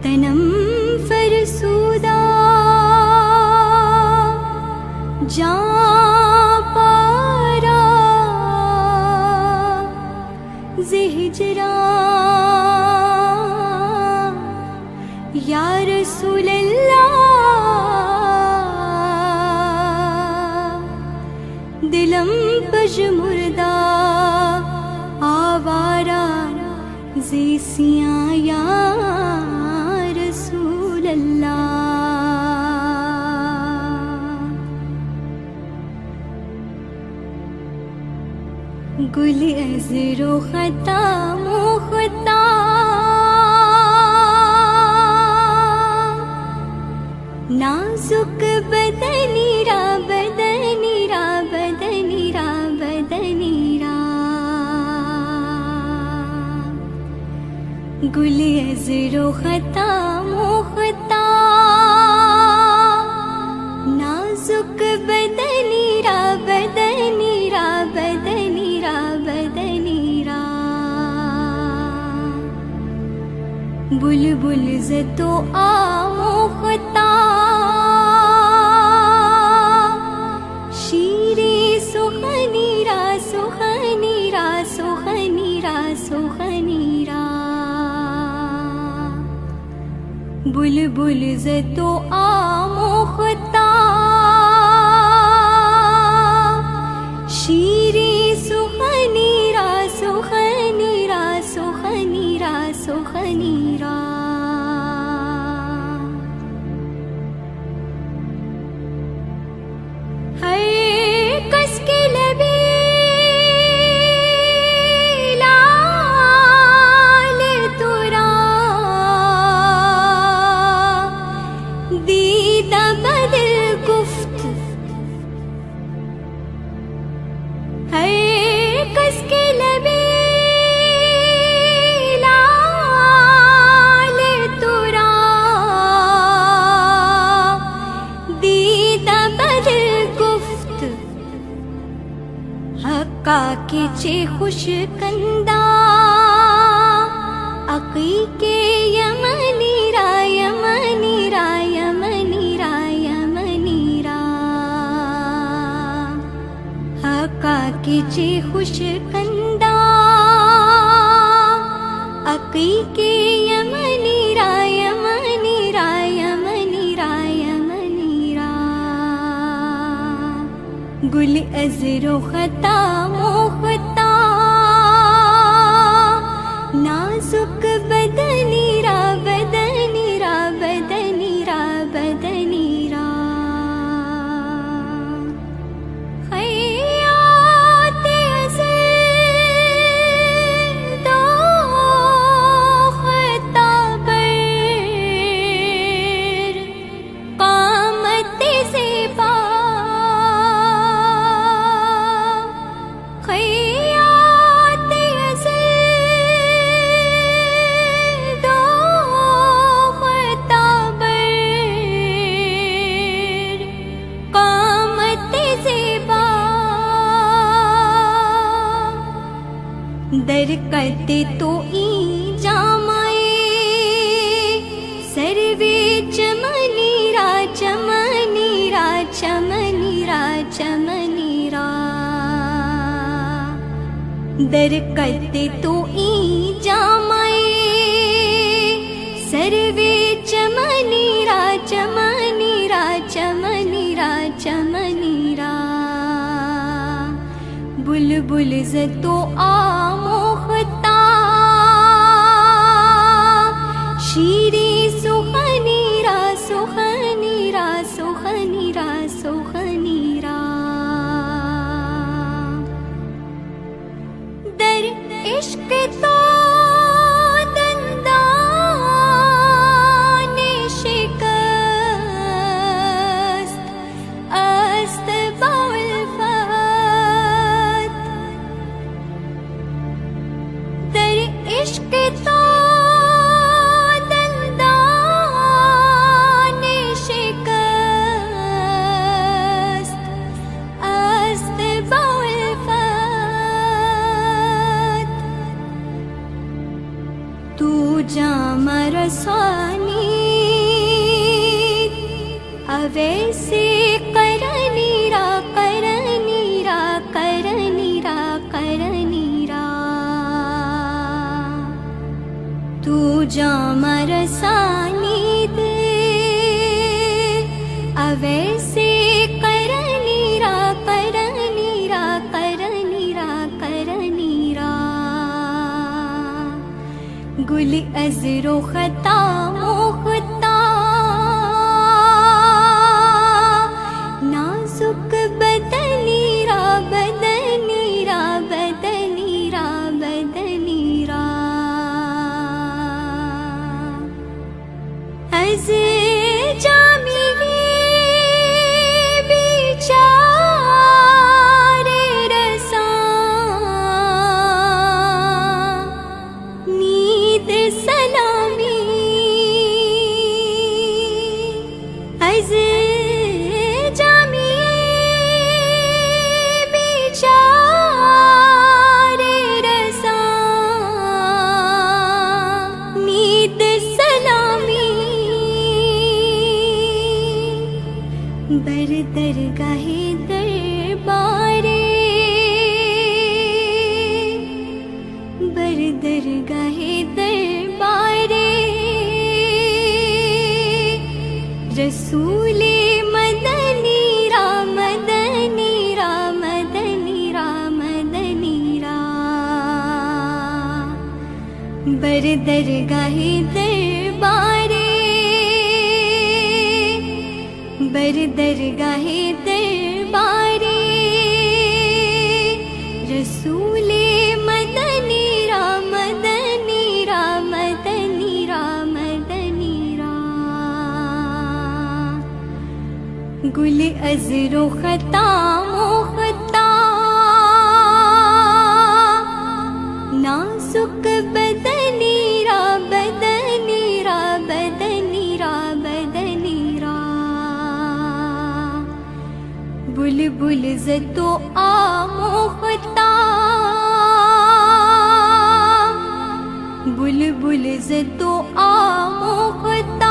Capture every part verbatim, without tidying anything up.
तनम फरसूदा जा पारा ज़िहिजरा या रसूल अल्लाह दिलम पजमुर्दा आवारा ज़ेसियां या रसूल अल्लाह। गुल अज़रो ख़ता मुख़ता नाजुक बदनीरा बदनीरा बदनीरा बदनीरा गुल अज़रो ख़ता मुख़ता नाजुक बदनीरा बदनीरा बदनीरा बदनीरा बुलबुल ज़तो आमुख़ता शीरे सुख़नीरा सुख़नीरा सुख़नीरा सुख़नीरा बुलबुल ज़तो आमुख़ता शीरे सुख़नीरा सुख़नीरा सुख़नीरा सुख़नीरा है कस के लबे लाल तुरा दीदा बदल गुफ्त है कस के लबे लाल तुरा दीदा बदल गुफ्त हक्का के चे खुश कंदा अक़ी के यमनीरा यमनीरा यमनीरा यमनीरा हक्का के चे खुश कंदा अक़ी के यमनीरा यमनीरा यमनीरा यमनीरा गुल अज़रो ख़ता मुख़ता नाजुक बदनीरा बदनीरा बदनीरा बदनीरा खयाते अज़ल दो ख़ता बर क़ामत ज़ेबा खयाते अज़ल दो ख़ता बर क़ामत ज़ेबा दर करते तो ई जामाए सर्वे चमनीरा चमनीरा चमनीरा चमनीरा दर करते तो ई जामाए सर्वे चमनीरा चमनीरा चमनीरा चमनीरा बुलबुल ज़तो आमुख़ता शीरे सुख़नीरा सुख़नीरा सुख़नीरा सुख़नीरा दर इश्क़ तो दंदाने शिकस्त अस्त बउल्फ़त दर इश्क़ तो दंदाने शिकस्त अस्त बउल्फ़त तू जामा रसानी अवैसे करनीरा करनीरा करनीरा करनीरा तू जामा रसानी दे अवैसे करनीरा करनीरा करनीरा करनीरा गुल अज़रो खता मोखता नाजुक बदनीरा बदनीरा बदनीरा बदनीरा अज़ जामी बेचारे रसा नीद सलामी अज़ जामी बेचारे रसा नीद सलामी बर दरगाहे दरबारे बर दरगाहे दरबारे रसूले मदनी रा मदनी रा मदनी रा मदनी रा बर दरगाहे दरबारे बर दरगाहे दरबारे रसूले मदनी रा मदनी रा मदनी रा मदनी रा गुल अज़रो खता मोखता नाजुक बदनी रा बदनी रा बदनी रा बदनी रा बुलबुल ज़तो आमोखता बुलबुल ज़तो आमोखता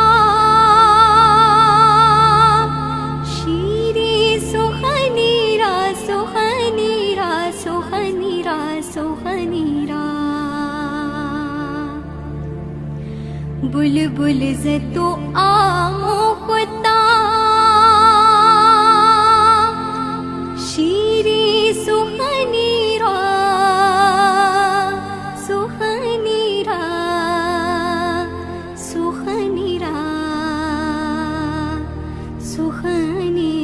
शीरे सुखनीरा सुखनीरा सुखनीरा सुखनीरा बुलबुल ज़तो आमोखता शीरे सुखनीरा सुखनीरा सुखनीरा सुखनीरा